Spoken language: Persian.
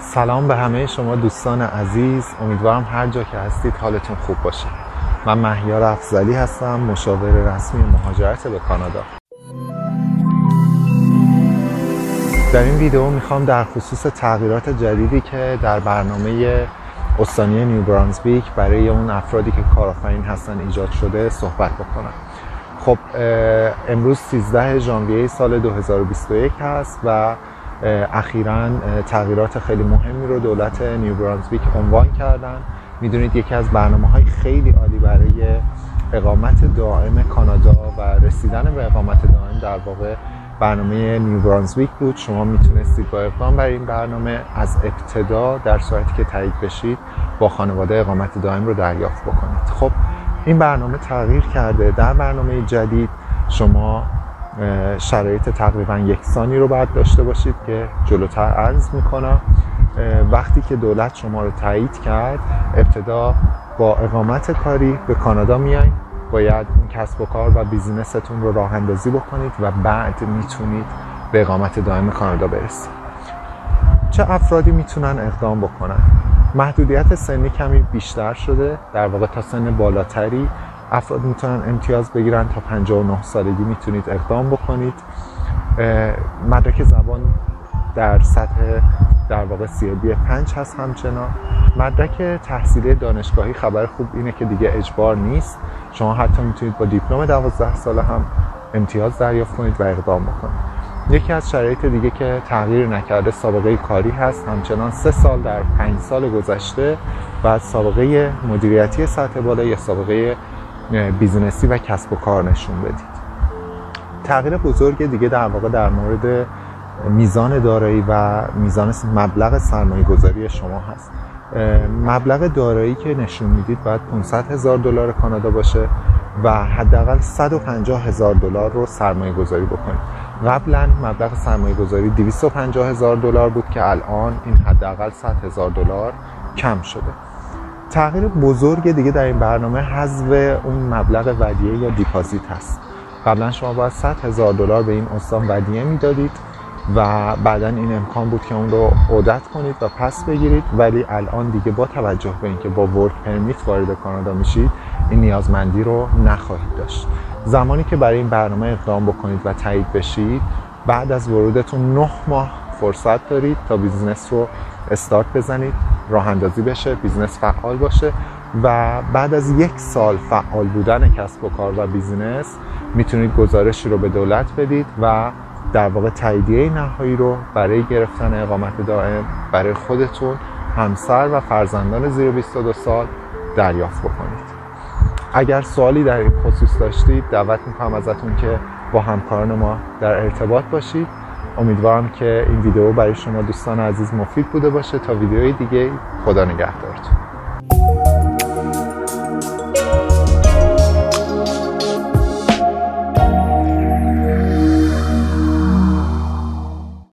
سلام به همه شما دوستان عزیز، امیدوارم هر جا که هستید حالتون خوب باشه. من مهیار افضلی هستم، مشاور رسمی مهاجرت به کانادا. در این ویدیو میخوام در خصوص تغییرات جدیدی که در برنامه استانی نیو برانزویک برای اون افرادی که کارآفرین هستن ایجاد شده صحبت بکنم. خب امروز 13 ژانویه سال 2021 هست و اخیراً تغییرات خیلی مهمی رو دولت نیو برانزویک عنوان کردن. میدونید یکی از برنامه‌های خیلی عالی برای اقامت دائم کانادا و رسیدن به اقامت دائم در واقع برنامه نیو برانزویک بود. شما میتونستید با اقدام بر این برنامه از ابتدا در صورتی که تایید بشید با خانواده اقامت دائم رو دریافت بکنید. خب این برنامه تغییر کرده. در برنامه جدید شما شرایط تقریبا یکسانی رو باید داشته باشید که جلوتر عرض میکنم. وقتی که دولت شما رو تایید کرد، ابتدا با اقامت کاری به کانادا میایید، باید این کسب و کار و بیزینستون رو راه اندازی بکنید و بعد میتونید به اقامت دائم کانادا برسید. چه افرادی میتونن اقدام بکنن؟ محدودیت سنی کمی بیشتر شده، در واقع تا سن بالاتری افراد میتونن امتیاز بگیرن. تا 59 سالگی میتونید اقدام بکنید. مدرک زبان در سطح در واقع CLB 5 هست. همچنان مدرک تحصیلی دانشگاهی، خبر خوب اینه که دیگه اجبار نیست. شما حتی میتونید با دیپلم 12 ساله هم امتیاز دریافت کنید و اقدام بکنید. یکی از شرایط دیگه که تغییر نکرده سابقه کاری هست. همچنان 3 سال در 5 سال گذشته و سابقه مدیریتی سطح بالا یا سابقه بیزنسی و کسب و کار نشون بدید. تغییر بزرگ دیگه در واقع در مورد میزان دارایی و میزان مبلغ سرمایه گذاری شما هست. مبلغ دارایی که نشون میدید باید $500,000 کانادا باشه و حداقل $150,000 رو سرمایه گذاری بکنید. قبلا مبلغ سرمایه گذاری $250,000 بود که الان این حداقل $100,000 کم شده. تغییر بزرگ دیگه در این برنامه حذف اون مبلغ ودیعه یا دیپازیت هست. قبلا شما باید $100,000 به این استان ودیعه میدادید و بعداً این امکان بود که اون رو عودت کنید و پس بگیرید، ولی الان دیگه با توجه به اینکه با ورک پرمیت وارد کانادا میشید این نیازمندی رو نخواهید داشت. زمانی که برای این برنامه اقدام بکنید و تایید بشید، بعد از ورودتون 9 ماه فرصت دارید تا بیزنس رو استارت بزنید، راه اندازی بشه، بیزنس فعال باشه و بعد از 1 سال فعال بودن کسب و کار و بیزنس میتونید گزارشی رو به دولت بدید و در واقع تاییدیه نهایی رو برای گرفتن اقامت دائم برای خودتون، همسر و فرزندان زیر 22 سال دریافت بکنید. اگر سوالی در این خصوص داشتید دعوت میکنم ازتون که با همکاران ما در ارتباط باشید. امیدوارم که این ویدیو برای شما دوستان عزیز مفید بوده باشه. تا ویدیوی دیگه، خدا نگهدارتون.